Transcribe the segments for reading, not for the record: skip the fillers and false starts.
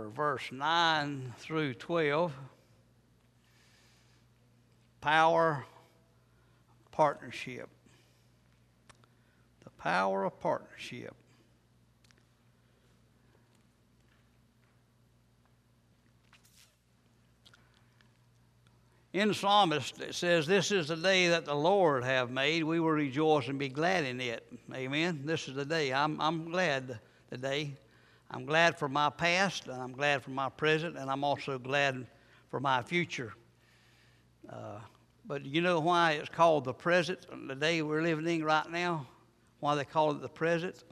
4, verse 9 through 12. Power, partnership. The power of partnership. In the psalmist, it says, "This is the day that the Lord have made. We will rejoice and be glad in it." Amen. This is the day. I'm glad today. I'm glad for my past, and I'm glad for my present, and I'm also glad for my future. But you know why it's called the present, the day we're living in right now? Why they call it the present?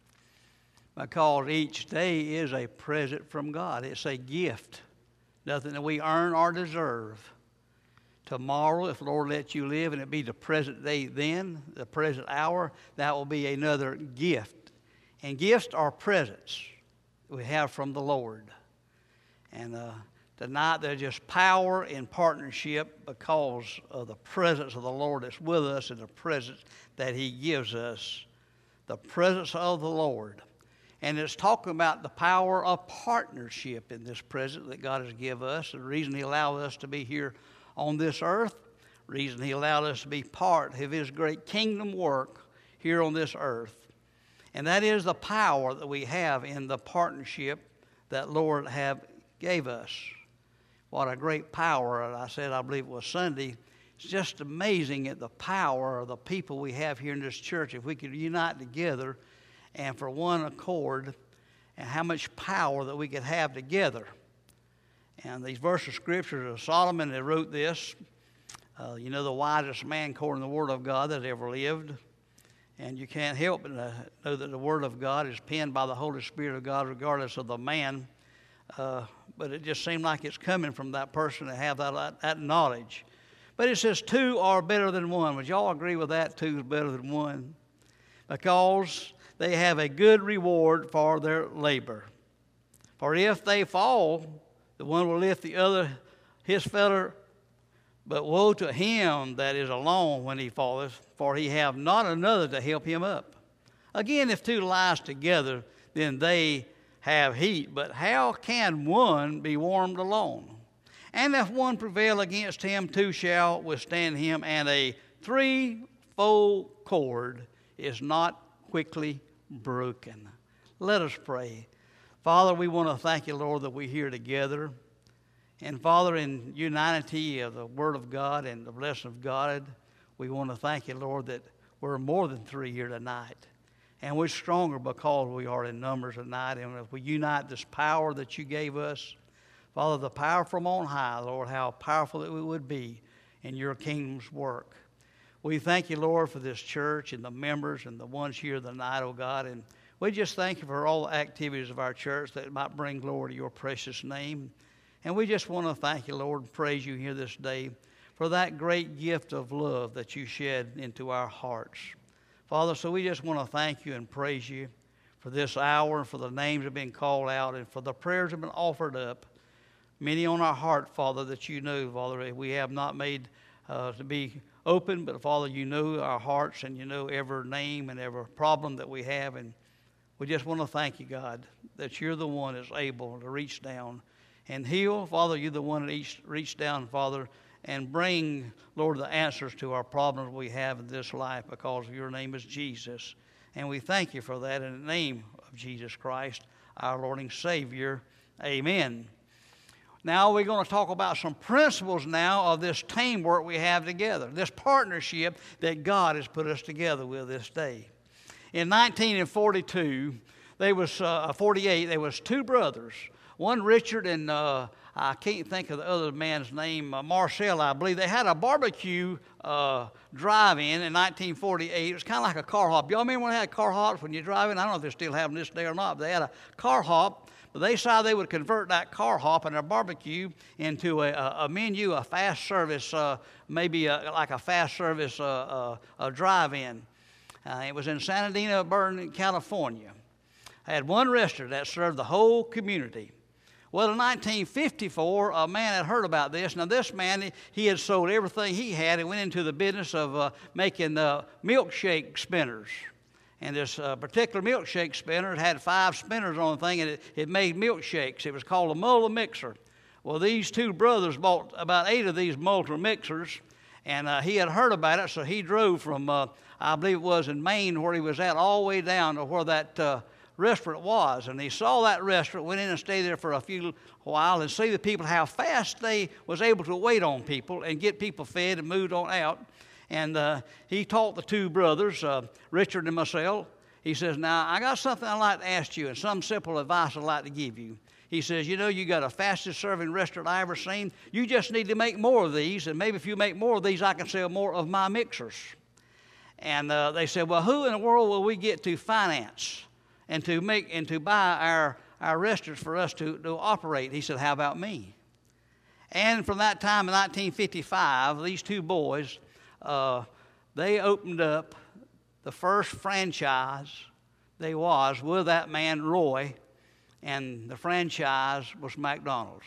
Because each day is a present from God. It's a gift. Nothing that we earn or deserve. Tomorrow, if the Lord lets you live, and it be the present day then, the present hour, that will be another gift. And gifts are presents we have from the Lord. And tonight there's just power in partnership because of the presence of the Lord that's with us and the presence that He gives us. The presence of the Lord. And it's talking about the power of partnership in this present that God has given us. The reason He allowed us to be here on this earth, the reason He allowed us to be part of His great kingdom work here on this earth. And that is the power that we have in the partnership that Lord have gave us. What a great power. I said, I believe it was Sunday. It's just amazing at the power of the people we have here in this church. If we could unite together and for one accord, and how much power that we could have together. And these verses of Scripture of Solomon that wrote this, the wisest man according to the Word of God that ever lived. And you can't help but know that the Word of God is penned by the Holy Spirit of God regardless of the man. But it just seemed like it's coming from that person to have that knowledge. But it says two are better than one. Would y'all agree with that? Two is better than one. Because they have a good reward for their labor. For if they fall, the one will lift the other, his fellow. But woe to him that is alone when he falleth, for he have not another to help him up. Again, if two lies together, then they have heat. But how can one be warmed alone? And if one prevail against him, two shall withstand him. And a threefold cord is not quickly broken. Let us pray. Father, we want to thank you, Lord, that we're here together. And Father, in unity of the Word of God and the blessing of God, we want to thank you, Lord, that we're more than three here tonight. And we're stronger because we are in numbers tonight. And if we unite this power that you gave us, Father, the power from on high, Lord, how powerful that we would be in your kingdom's work. We thank you, Lord, for this church and the members and the ones here tonight, oh God. And we just thank you for all the activities of our church that might bring glory to your precious name. And we just want to thank you, Lord, and praise you here this day for that great gift of love that you shed into our hearts. Father, so we just want to thank you and praise you for this hour and for the names that have been called out and for the prayers that have been offered up. Many on our heart, Father, that you know, Father, we have not made to be open, but Father, you know our hearts and you know every name and every problem that we have. And we just want to thank you, God, that you're the one that's able to reach down and heal. Father, you're the one that reach down, Father, and bring, Lord, the answers to our problems we have in this life because your name is Jesus. And we thank you for that in the name of Jesus Christ, our Lord and Savior. Amen. Now we're going to talk about some principles now of this teamwork we have together, this partnership that God has put us together with this day. In 1942, there was 48. There was two brothers, one Richard and I can't think of the other man's name, Marcel, I believe. They had a barbecue drive-in 1948. It was kind of like a car hop. Y'all remember when they had car hops when you're driving? I don't know if they still have them this day or not. But they had a car hop. But they decided they would convert that car hop and their barbecue into a menu, a fast service, maybe like a fast service a drive-in. It was in San Bernardino, California. I had one restaurant that served the whole community. Well, in 1954, a man had heard about this. Now, this man, he had sold everything he had and went into the business of making milkshake spinners. And this particular milkshake spinner had 5 spinners on the thing, and it made milkshakes. It was called a Muller mixer. Well, these 2 brothers bought about 8 of these Muller mixers, and he had heard about it, so he drove from, I believe it was in Maine where he was at, all the way down to where that restaurant was. And he saw that restaurant, went in and stayed there for a while, and see the people, how fast they was able to wait on people and get people fed and moved on out. And he taught the 2 brothers, Richard and myself. He says, now, I got something I'd like to ask you and some simple advice I'd like to give you. He says, you know, you got the fastest serving restaurant I ever seen. You just need to make more of these, and maybe if you make more of these, I can sell more of my mixers. And they said, well, who in the world will we get to finance and to buy our restaurants for us to operate? He said, how about me? And from that time in 1955, these 2 boys, they opened up the first franchise they was with that man Roy, and the franchise was McDonald's.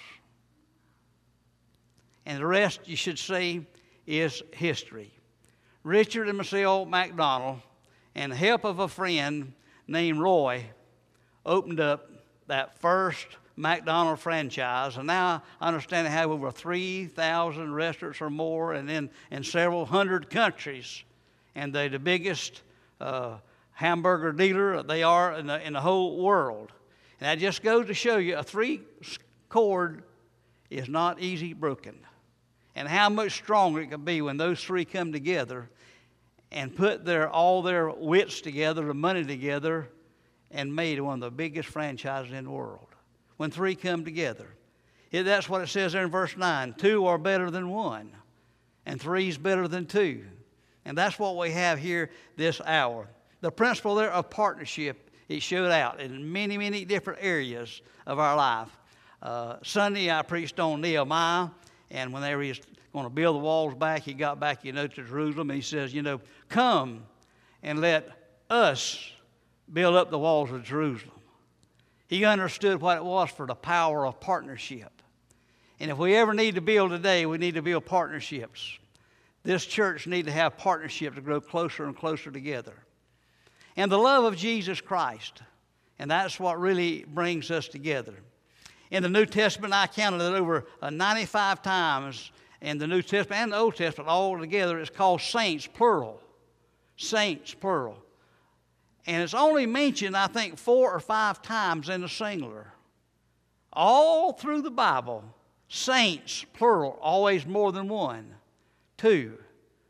And the rest, you should see, is history. Richard and Michelle McDonald, and the help of a friend named Roy, opened up that first McDonald's franchise, and now I understand they have over 3,000 restaurants or more, and in several hundred countries, and they're the biggest hamburger dealer they are in the whole world. And that just goes to show you a 3 cord is not easy broken, and how much stronger it can be when those 3 come together and put all their wits together, the money together, and made one of the biggest franchises in the world. When 3 come together. That's what it says there in verse 9. 2 are better than 1, and 3 is better than 2. And that's what we have here this hour. The principle there of partnership, it showed out in many, many different areas of our life. Sunday, I preached on Nehemiah, and whenever he was going to build the walls back, he got back, to Jerusalem, and he says, come and let us build up the walls of Jerusalem. He understood what it was for the power of partnership. And if we ever need to build today, we need to build partnerships. This church needs to have partnerships to grow closer and closer together. And the love of Jesus Christ. And that's what really brings us together. In the New Testament, I counted it over 95 times in the New Testament and the Old Testament all together. It's called saints, plural. Saints, plural. And it's only mentioned, I think, 4 or 5 times in the singular. All through the Bible, saints, plural, always more than 1, 2.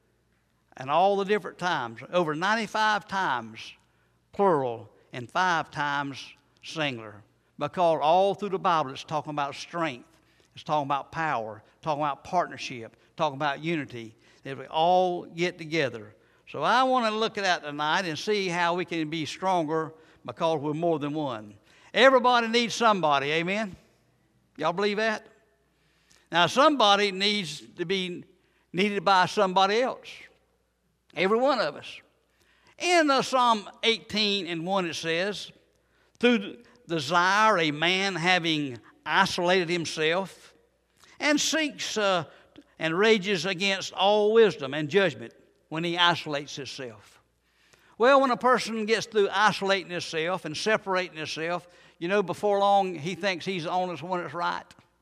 And all the different times, over 95 times, plural, and 5 times singular. Because all through the Bible, it's talking about strength. It's talking about power, talking about partnership, talking about unity. That we all get together. So I want to look at that tonight and see how we can be stronger because we're more than one. Everybody needs somebody, amen? Y'all believe that? Now somebody needs to be needed by somebody else. Every one of us. In Psalm 18:1 it says, through desire a man having isolated himself and seeks and rages against all wisdom and judgment when he isolates himself. Well, when a person gets through isolating himself and separating himself, before long he thinks he's the only one that's right.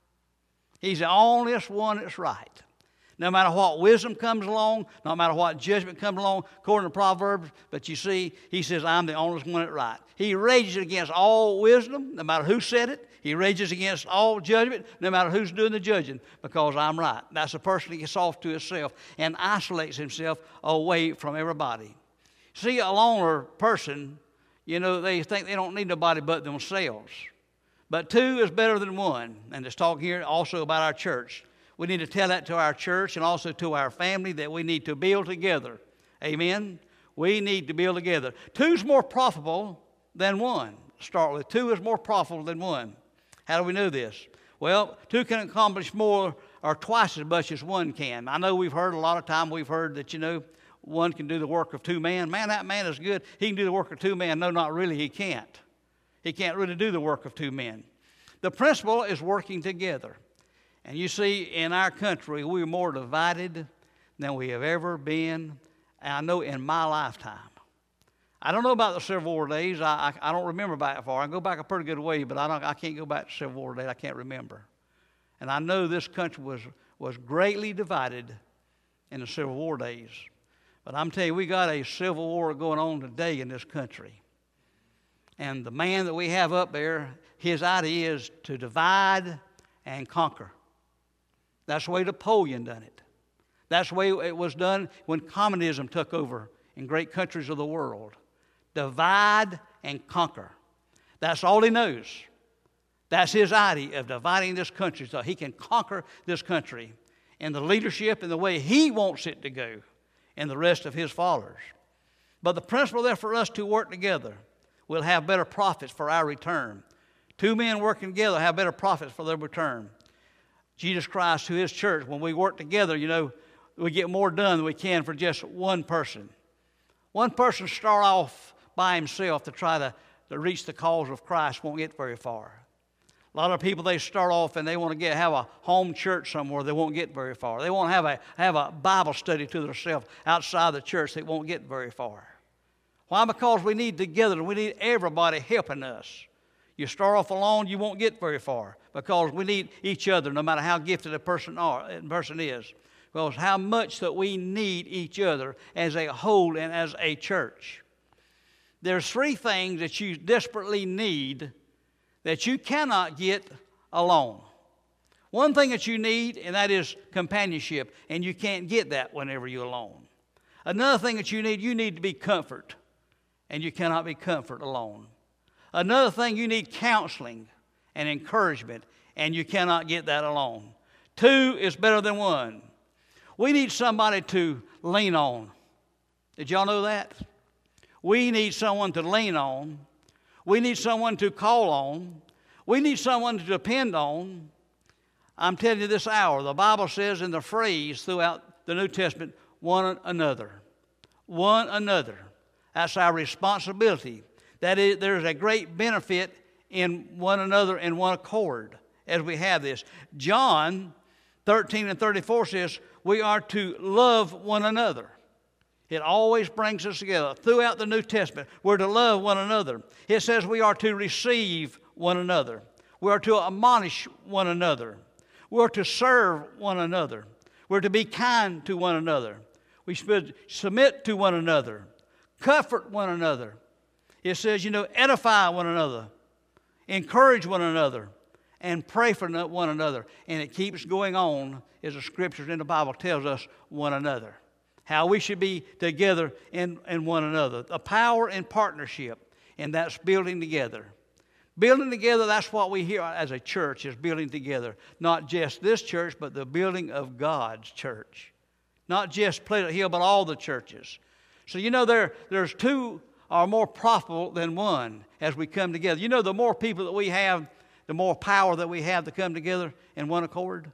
He's the only one that's right. No matter what wisdom comes along, no matter what judgment comes along, according to Proverbs, but you see, he says, I'm the only one that's right. He rages against all wisdom, no matter who said it. He rages against all judgment, no matter who's doing the judging, because I'm right. That's a person that gets off to himself and isolates himself away from everybody. See, a loner person, they think they don't need nobody but themselves. But 2 is better than 1. And it's talking here also about our church. We need to tell that to our church and also to our family that we need to build together. Amen? We need to build together. 2's more profitable than 1. Start with 2 is more profitable than 1. How do we know this? Well, 2 can accomplish more or twice as much as 1 can. I know we've heard a lot of time, we've heard that, 1 can do the work of 2 men. Man, that man is good. He can do the work of 2 men. No, not really, he can't. He can't really do the work of 2 men. The principle is working together. And you see, in our country, we're more divided than we have ever been, and I know in my lifetime. I don't know about the Civil War days. I don't remember back far. I go back a pretty good way, but I can't go back to Civil War days. I can't remember. And I know this country was greatly divided in the Civil War days. But I'm telling you, we got a civil war going on today in this country. And the man that we have up there, his idea is to divide and conquer. That's the way Napoleon done it. That's the way it was done when communism took over in great countries of the world. Divide and conquer. That's all he knows. That's his idea of dividing this country so he can conquer this country in the leadership and the way he wants it to go and the rest of his followers. But the principle there for us to work together, we'll have better profits for our return. Two men working together have better profits for their return. Jesus Christ to his church, when we work together, we get more done than we can for just one person. One person start off by himself to try to reach the cause of Christ won't get very far. A lot of people, they start off and they want to have a home church somewhere. They won't get very far. They want to have a Bible study to themselves outside the church. They won't get very far. Why? Because we need together. We need everybody helping us. You start off alone, you won't get very far because we need each other, no matter how gifted a person is. Because how much that we need each other as a whole and as a church. There's three things that you desperately need that you cannot get alone. One thing that you need, and that is companionship, and you can't get that whenever you're alone. Another thing that you need to be comfort, and you cannot be comfort alone. Another thing, you need counseling and encouragement, and you cannot get that alone. Two is better than one. We need somebody to lean on. Did y'all know that? We need someone to lean on. We need someone to call on. We need someone to depend on. I'm telling you this hour, the Bible says in the phrase throughout the New Testament, one another. One another. That's our responsibility. That is, there's a great benefit in one another in one accord as we have this. John 13:34 says we are to love one another. It always brings us together. Throughout the New Testament, we're to love one another. It says we are to receive one another. We are to admonish one another. We're to serve one another. We're to be kind to one another. We should submit to one another. Comfort one another. It says, edify one another. Encourage one another. And pray for one another. And it keeps going on, as the Scriptures in the Bible tells us, one another. How we should be together in one another. The power in partnership, and that's building together. Building together, that's what we hear as a church, is building together. Not just this church, but the building of God's church. Not just Pleasant Hill, but all the churches. So there's two are more profitable than one as we come together. The more people that we have, the more power that we have to come together in one accord.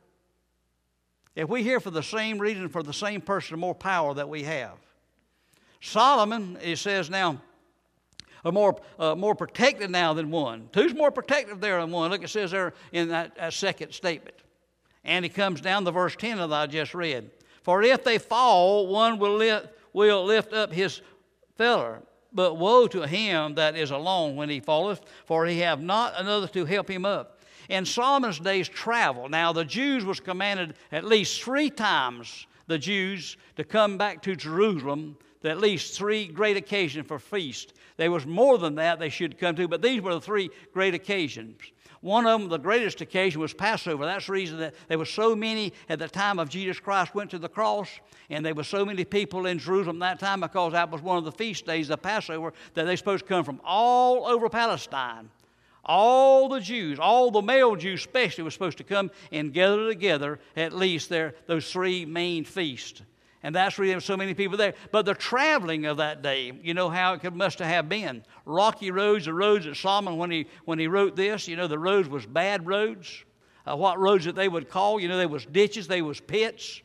If we're here for the same reason, for the same person, the more power that we have. Solomon, it says now, are more protected now than one. Two's more protective there than one. Look, it says there in that second statement. And he comes down to verse 10 that I just read. For if they fall, one will lift up his fellow. But woe to him that is alone when he falleth, for he have not another to help him up. In Solomon's days travel. Now the Jews was commanded at least 3 times, the Jews, to come back to Jerusalem, at least 3 great occasions for feast. There was more than that they should come to, but these were the 3 great occasions. One of them, the greatest occasion, was Passover. That's the reason that there were so many at the time of Jesus Christ went to the cross, and there were so many people in Jerusalem that time because that was one of the feast days of Passover that they're supposed to come from all over Palestine. All the Jews, all the male Jews especially, were supposed to come and gather together at least those 3 main feasts. And that's where there were so many people there. But the traveling of that day, how it must have been. Rocky roads, the roads that Solomon, when he wrote this, the roads was bad roads. What roads that they would call, there was ditches, there was pits.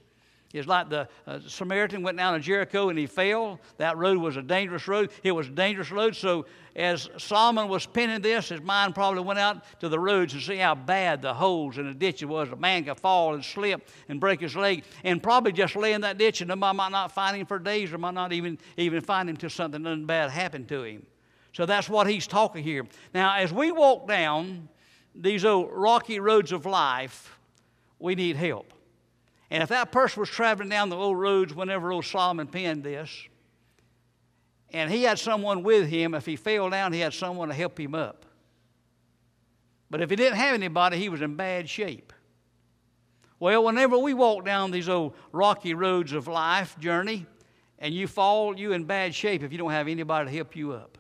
It's like the Samaritan went down to Jericho and he fell. That road was a dangerous road. It was a dangerous road. So as Solomon was penning this, his mind probably went out to the roads and see how bad the holes in the ditches was. A man could fall and slip and break his leg and probably just lay in that ditch, and nobody might not find him for days, or might not even find him until something bad happened to him. So that's what he's talking here. Now, as we walk down these old rocky roads of life, we need help. And if that person was traveling down the old roads whenever old Solomon penned this, and he had someone with him, if he fell down, he had someone to help him up. But if he didn't have anybody, he was in bad shape. Well, whenever we walk down these old rocky roads of life journey, and you fall, you're in bad shape if you don't have anybody to help you up.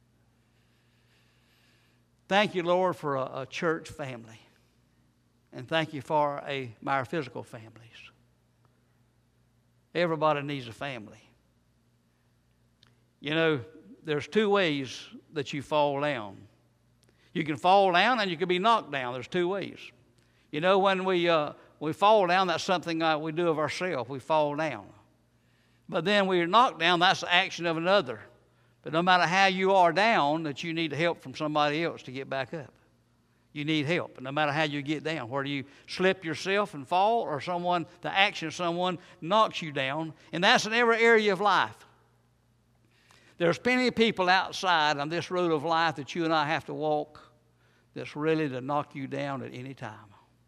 Thank you, Lord, for a church family. And thank you for our physical families. Everybody needs a family. You know, there's two ways that you fall down. You can fall down and you can be knocked down. There's two ways. You know, when we fall down, that's something we do of ourselves. We fall down. But then we're knocked down, that's the action of another. But no matter how you are down, that you need help from somebody else to get back up. You need help, no matter how you get down. Whether you slip yourself and fall, or the action of someone knocks you down. And that's in every area of life. There's plenty of people outside on this road of life that you and I have to walk that's ready to knock you down at any time.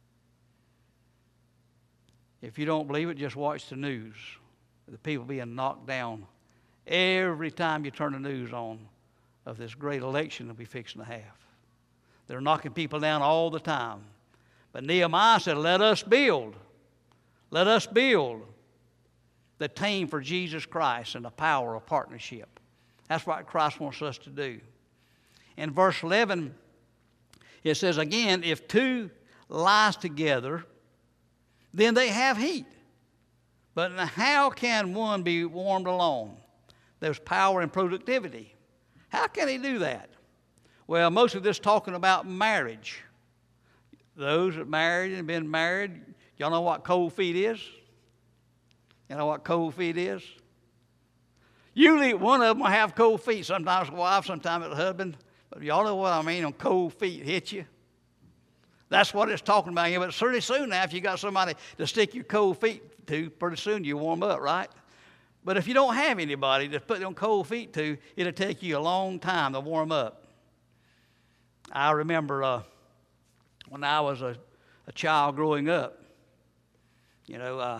If you don't believe it, just watch the news. The people being knocked down every time you turn the news on of this great election that we're fixing to have. They're knocking people down all the time. But Nehemiah said, let us build. Let us build the team for Jesus Christ and the power of partnership. That's what Christ wants us to do. In verse 11, it says, again, if two lies together, then they have heat. But how can one be warmed alone? There's power in productivity. How can he do that? Well, most of this talking about marriage. Those that married and been married, y'all know what cold feet is? You know what cold feet is? Usually one of them will have cold feet. Sometimes the wife, sometimes the husband. But y'all know what I mean on cold feet hit you? That's what it's talking about here. But pretty soon now, if you got somebody to stick your cold feet to, pretty soon you warm up, right? But if you don't have anybody to put them cold feet to, it'll take you a long time to warm up. I remember when I was a child growing up, you know,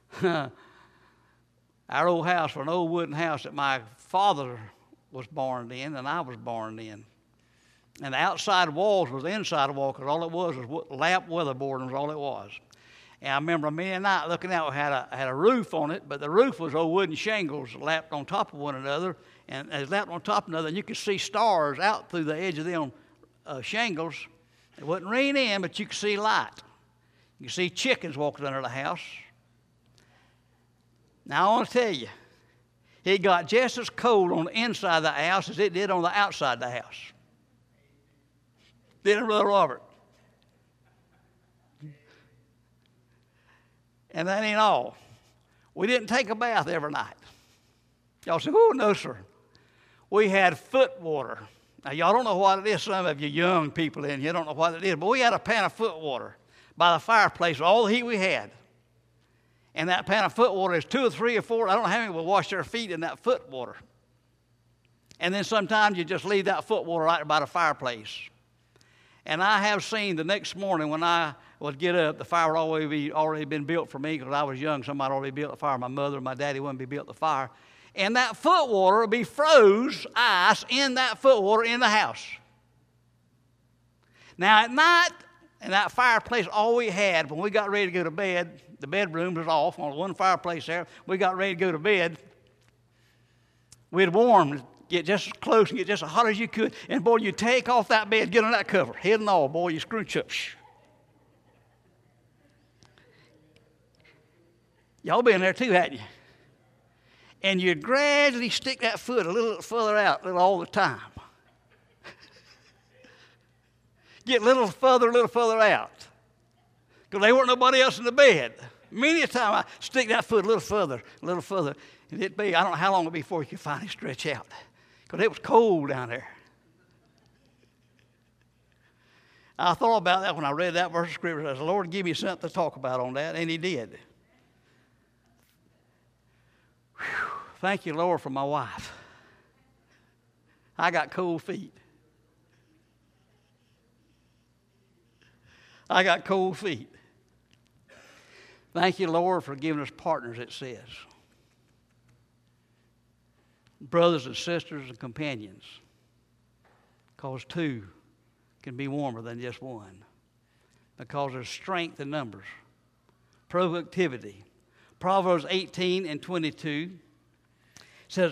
our old house was an old wooden house that my father was born in and I was born in. And the outside walls was the inside wall, because all it was lap weatherboard was all it was. And I remember me and I looking out, had a roof on it, but the roof was old wooden shingles lapped on top of one another, and as lapped on top of another, and you could see stars out through the edge of them shingles. It wasn't raining in, but you could see light. You could see chickens walking under the house. Now I want to tell you, it got just as cold on the inside of the house as it did on the outside of the house. Didn't it, Brother Robert? And that ain't all. We didn't take a bath every night. Y'all say, oh, no, sir. We had foot water. Now, y'all don't know what it is. Some of you young people in here don't know what it is. But we had a pan of foot water by the fireplace, all the heat we had. And that pan of foot water is 2 or 3 or 4. I don't know how many will wash their feet in that foot water. And then sometimes you just leave that foot water right by the fireplace. And I have seen the next morning when I would get up, the fire would already been built for me, because I was young. Somebody already built the fire. My mother and my daddy wouldn't be built the fire. And that foot water would be froze ice in that foot water in the house. Now at night, in that fireplace, all we had when we got ready to go to bed, the bedroom was off on one fireplace there. We got ready to go to bed. We'd warm, get just as close and get just as hot as you could. And boy, you take off that bed, get on that cover, head and all, boy, you scrunch up. Y'all been there too, hadn't you? And you gradually stick that foot a little further out all the time. Get a little further out. Because there weren't nobody else in the bed. Many a time I stick that foot a little further, and I don't know how long it'd be before you could finally stretch out, because it was cold down there. I thought about that when I read that verse of Scripture. I said, Lord, give me something to talk about on that, and He did. Whew. Thank you, Lord, for my wife. I got cold feet. I got cold feet. Thank you, Lord, for giving us partners, it says. Brothers and sisters and companions. Because two can be warmer than just one. Because there's strength in numbers. Productivity. Proverbs 18 and 22 says,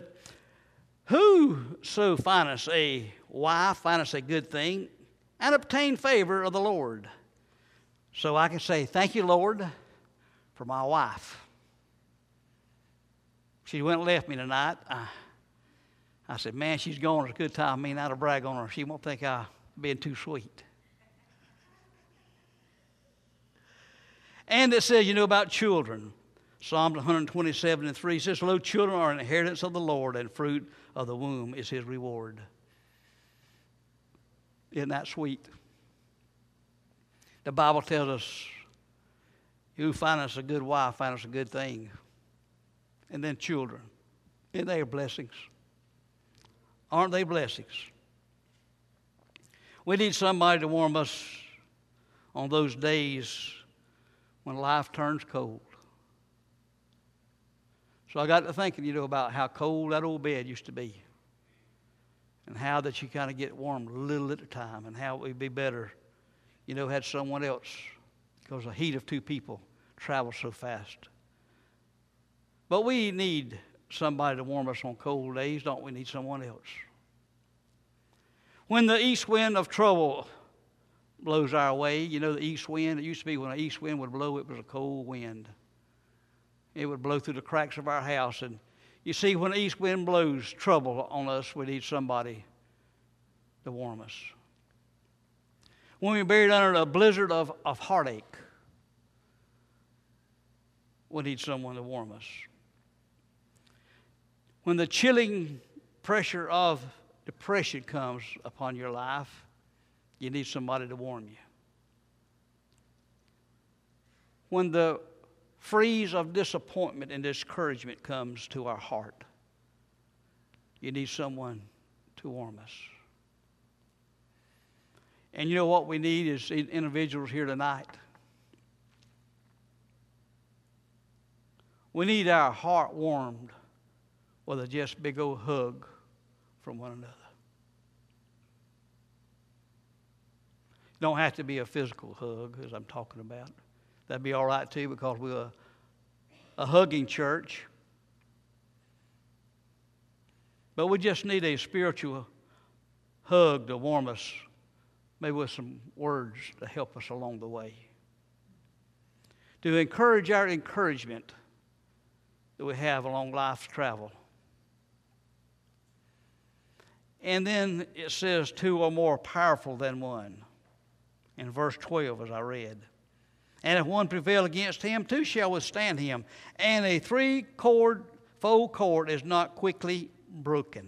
whoso findeth a wife findeth a good thing and obtain favor of the Lord. So I can say, thank you, Lord, for my wife. She went and left me tonight. I said, man, she's gone. It's a good time. Me not to brag on her. She won't think I'm being too sweet. And it says, about children. Psalms 127 and 3 says, lo, children are an inheritance of the Lord, and fruit of the womb is His reward. Isn't that sweet? The Bible tells us, you find us a good wife, find us a good thing. And then children. Isn't they blessings? Aren't they blessings? We need somebody to warm us on those days when life turns cold. So I got to thinking, about how cold that old bed used to be. And how that you kind of get warm a little at a time. And how it would be better, had someone else. Because the heat of two people travels so fast. But we need somebody to warm us on cold days, don't we? Need someone else. When the east wind of trouble blows our way, the east wind, it used to be when an east wind would blow, it was a cold wind. It would blow through the cracks of our house. And you see, when the east wind blows trouble on us, we need somebody to warm us. When we're buried under a blizzard of heartache, we need someone to warm us. When the chilling pressure of depression comes upon your life, you need somebody to warm you. When the freeze of disappointment and discouragement comes to our heart, you need someone to warm us. And you know what we need is individuals here tonight. We need our heart warmed with a just big old hug from one another. It don't have to be a physical hug, as I'm talking about. That'd be all right too, because we're a hugging church. But we just need a spiritual hug to warm us, maybe with some words to help us along the way. To encourage our encouragement that we have along life's travel. And then it says two are more powerful than one. In verse 12, as I read. And if one prevail against him, two shall withstand him. And a four cord is not quickly broken.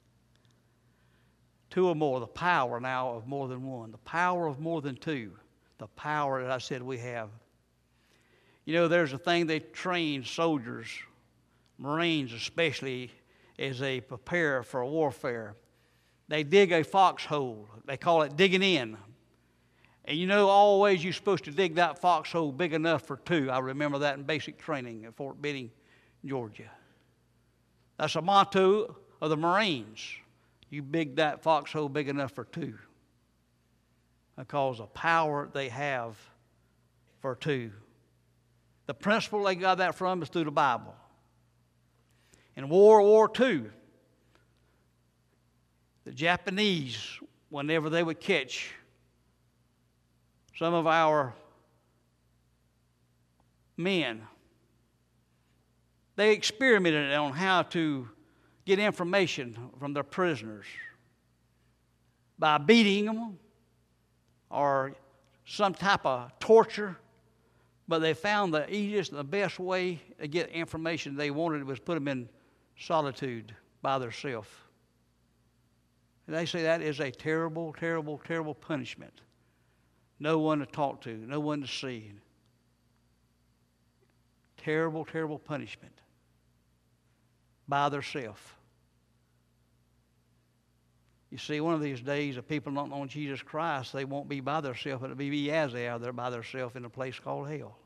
Two or more, the power now of more than one. The power of more than two. The power that I said we have. There's a thing they train soldiers, Marines especially, as they prepare for warfare. They dig a foxhole. They call it digging in. And always you're supposed to dig that foxhole big enough for two. I remember that in basic training at Fort Benning, Georgia. That's a motto of the Marines. You dig that foxhole big enough for two. Because the power they have for two. The principle they got that from is through the Bible. In World War II, the Japanese, whenever they would catch some of our men, they experimented on how to get information from their prisoners by beating them or some type of torture But they found the easiest and the best way to get information they wanted was put them in solitude by themselves. And they say that is a terrible, terrible, terrible punishment. No one to talk to, no one to see. Terrible, terrible punishment by themselves. You see, one of these days, if people don't know Jesus Christ, they won't be by themselves, but it'll be as they are there by themselves in a place called hell.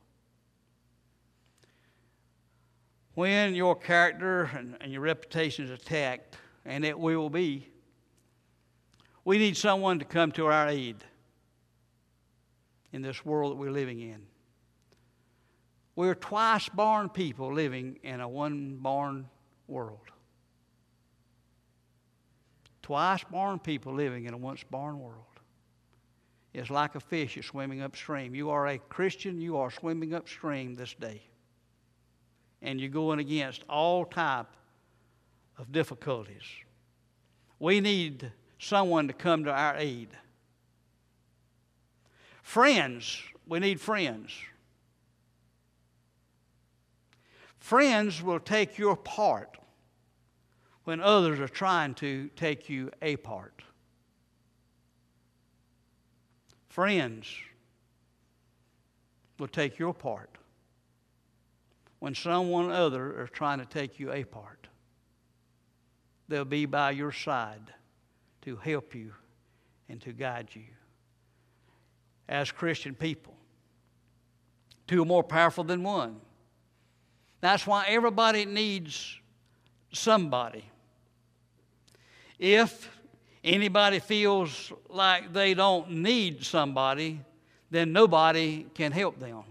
When your character and your reputation is attacked, and it will be, we need someone to come to our aid in this world that we're living in. We're twice-born people living in a one-born world. Twice-born people living in a once-born world. It's like a fish that's swimming upstream. You are a Christian, you are swimming upstream this day. And you're going against all type of difficulties. We need someone to come to our aid. Friends, we need friends. Friends will take your part when others are trying to take you apart. Friends will take your part when someone other is trying to take you apart. They'll be by your side to help you and to guide you. As Christian people, two are more powerful than one. That's why everybody needs somebody. If anybody feels like they don't need somebody, then nobody can help them.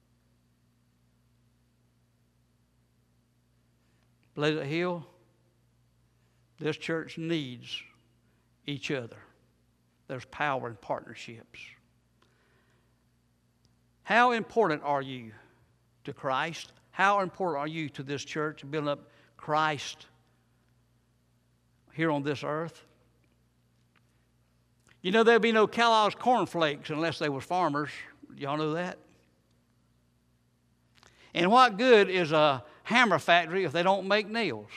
Pleasant Hill, this church needs each other. There's power in partnerships. How important are you to Christ? How important are you to this church, building up Christ here on this earth? You know, there'd be no Kellogg's cornflakes unless they were farmers. Y'all know that? And what good is a hammer factory if they don't make nails?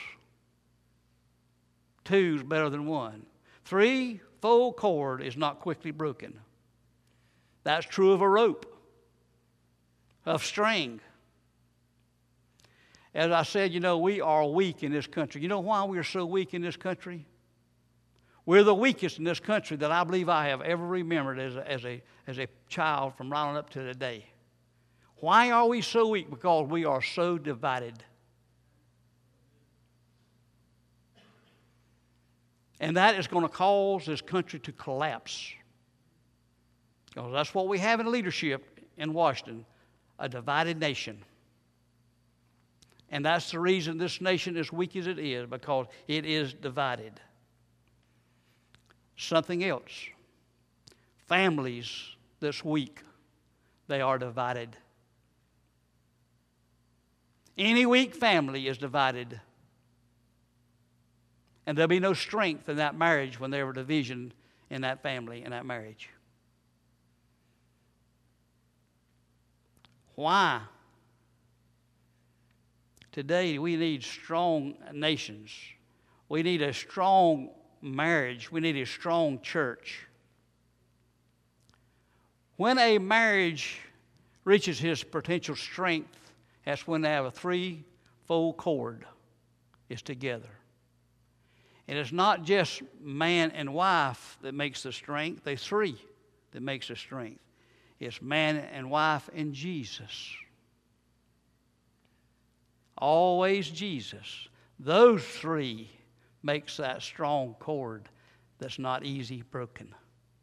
Two's better than one. 3 full cord is not quickly broken. That's true of a rope, of string. As I said, you know, we are weak in this country. You know why we are so weak in this country? We're the weakest in this country that I believe I have ever remembered as a child from right on up to today. Why are we so weak? Because we are so divided. And that is going to cause this country to collapse. Because that's what we have in leadership in Washington, a divided nation. And that's the reason this nation is weak as it is, because it is divided. Something else. Families this week, they are divided. Any weak family is divided. And there'll be no strength in that marriage when there were division in that family, in that marriage. Why? Today we need strong nations. We need a strong marriage. We need a strong church. When a marriage reaches its potential strength, that's when they have a 3-fold cord is together. And it's not just man and wife that makes the strength. There's 3 that makes the strength. It's man and wife and Jesus. Always Jesus. Those 3 makes that strong cord that's not easy broken.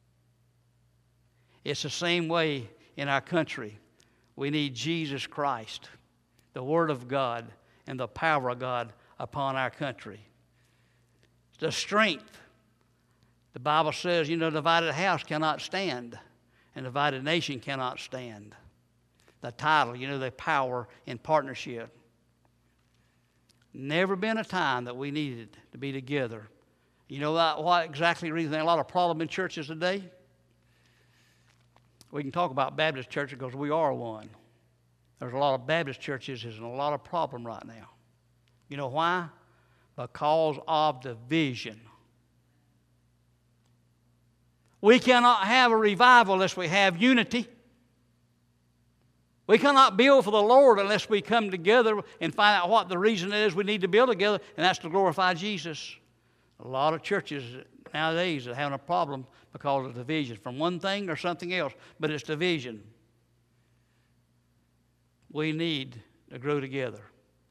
It's the same way in our country. We need Jesus Christ, the Word of God, and the power of God upon our country. The strength. The Bible says, you know, divided house cannot stand, and divided nation cannot stand. The title, you know, the power in partnership. Never been a time that we needed to be together. You know what exactly reason there's a lot of problem in churches today? We can talk about Baptist churches because we are one. There's a lot of Baptist churches is in a lot of problem right now. You know why? Because of division. We cannot have a revival unless we have unity. We cannot build for the Lord unless we come together and find out what the reason is we need to build together, and that's to glorify Jesus. A lot of churches nowadays are having a problem because of division from one thing or something else, but it's division. We need to grow together.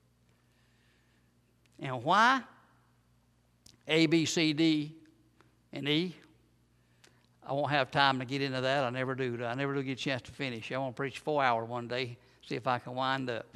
And why? A, B, C, D, and E. I won't have time to get into that. I never do. I never do get a chance to finish. I want to preach 4 hours one day, see if I can wind up.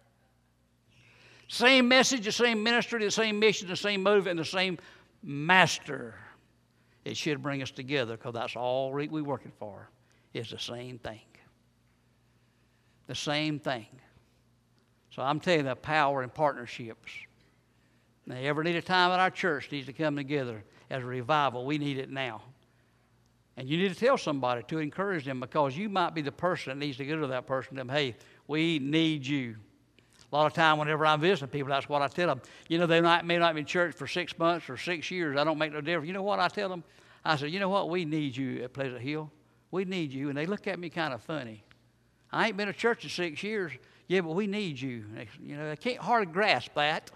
Same message, the same ministry, the same mission, the same motive, and the same master. It should bring us together because that's all we're working for is the same thing. The same thing. So I'm telling you, the power in partnerships. Now, you ever need a time at our church needs to come together as a revival. We need it now. And you need to tell somebody to encourage them because you might be the person that needs to go to that person and tell them, hey, we need you. A lot of time whenever I'm visiting people, that's what I tell them. You know, they may not be in church for 6 months or 6 years. I don't make no difference. You know what I tell them? I said, you know what? We need you at Pleasant Hill. We need you. And they look at me kind of funny. I ain't been to church in 6 years. Yeah, but we need you. You know, they can't hardly grasp that.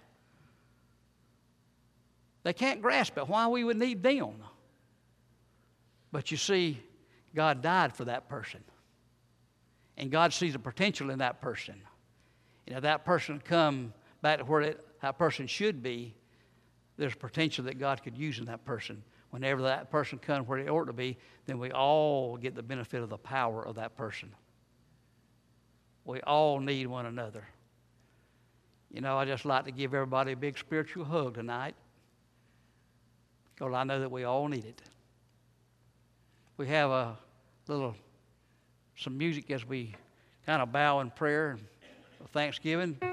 They can't grasp it. Why we would need them. But you see, God died for that person. And God sees the potential in that person. And if that person come back to where that person should be, there's potential that God could use in that person. Whenever that person comes where it ought to be, then we all get the benefit of the power of that person. We all need one another. You know, I just like to give everybody a big spiritual hug tonight because I know that we all need it. We have some music as we kind of bow in prayer and Thanksgiving.